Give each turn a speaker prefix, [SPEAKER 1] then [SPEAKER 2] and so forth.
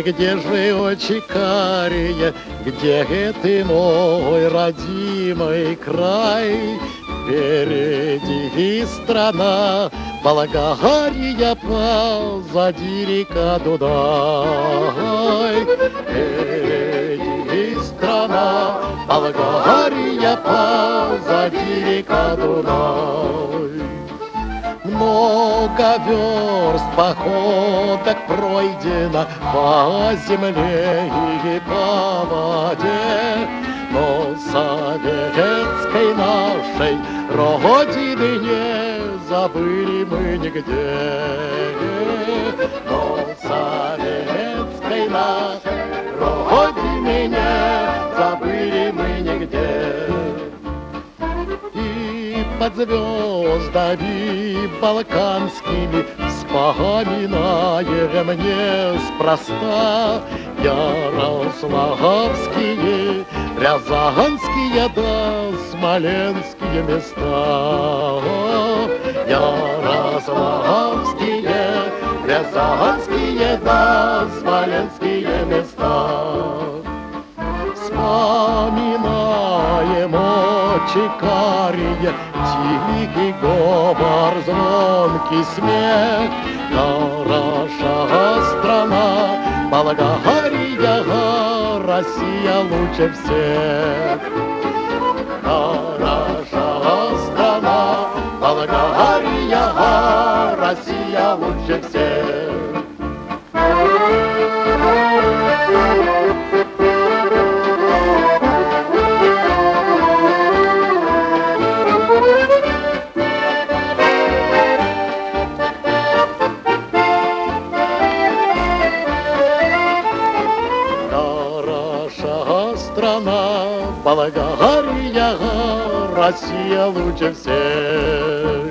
[SPEAKER 1] где же очи карие, где ты, мой родимый край? Впереди страна, Болгария, позади река Дунай. Впереди страна, Болгария, позади река Дунай. Много верст походок пройдено по земле и по воде, но советской нашей родины не забыли мы нигде. Но советской нашей родины не забыли мы нигде. И под звездами балканскими вспоминаем неспроста ярославские, рязанские да смоленские места. Ярославские, рязанские да смоленские места. Вспоминаем очи карие, тихий говор, звонкий смех. Хороша страна, Болгария, Россия лучше всех. Хороша страна, Болгария, Россия лучше всех. Страна, Болгария, Россия лучше всех.